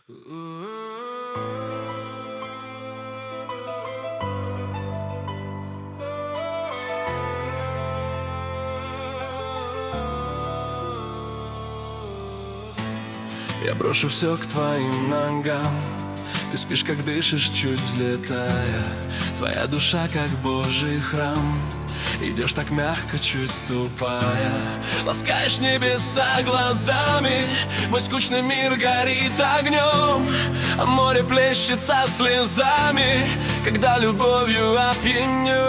Я брошу все к твоим ногам. Ты спишь, как дышишь, чуть взлетая. Твоя душа, как Божий храм. Идешь так мягко, чуть ступая. Ласкаешь небеса глазами. Мой скучный мир горит огнем, а море плещется слезами, когда любовью опьянён.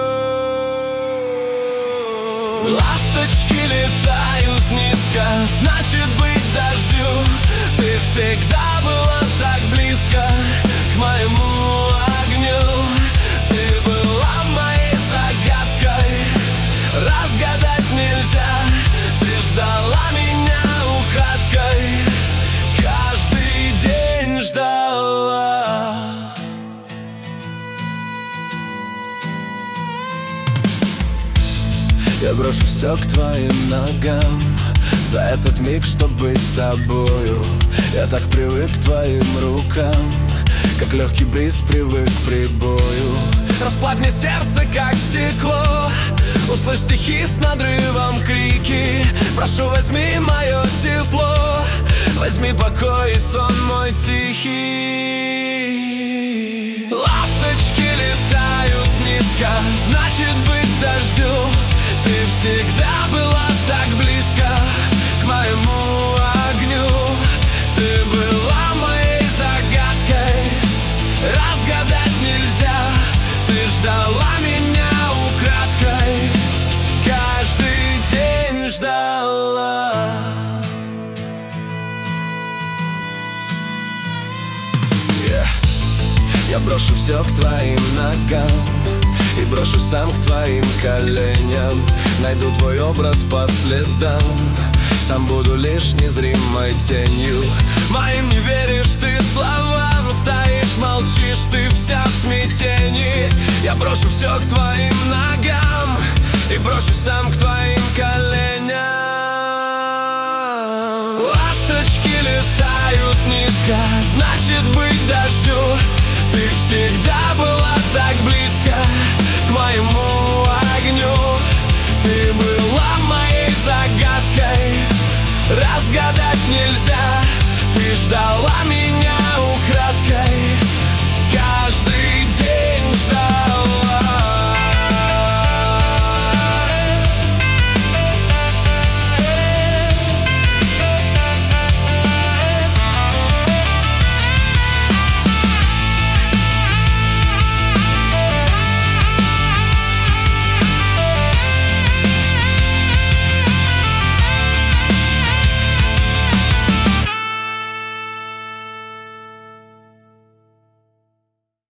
Ласточки летают низко, значит быть дождю. Ты всегда была так близко к моему огню. Ты была моей загадкой, разгадать нельзя. Ты ждала меня украдкой, каждый день ждала. Я брошу все к твоим ногам за этот миг, чтоб быть с тобою. Я так привык к твоим рукам, как легкий бриз привык к прибою. Расплавь мне сердце, как стекло. Услышь стихи с надрывом, крики. Прошу, возьми мое тепло, возьми покой и сон мой тихий. Ласточки летают низко, значит быть дождю. Ты всегда была так близко к моему огню. Ты была моей загадкой, разгадать нельзя. Ты ждала меня украдкой, каждый день ждала. Я брошу все к твоим ногам и брошу сам к твоим коленям. Найду твой образ по следам, сам буду лишь незримой тенью. Моим не веришь ты словам, стоишь, молчишь, ты вся в смятении. Я брошу все к твоим ногам и брошу сам к твоим коленям. Ласточки летают низко, значит быть дождю. Ты всегда была так близко к моему огню. Ты была моей загадкой, разгадать нельзя. Ты ждала меня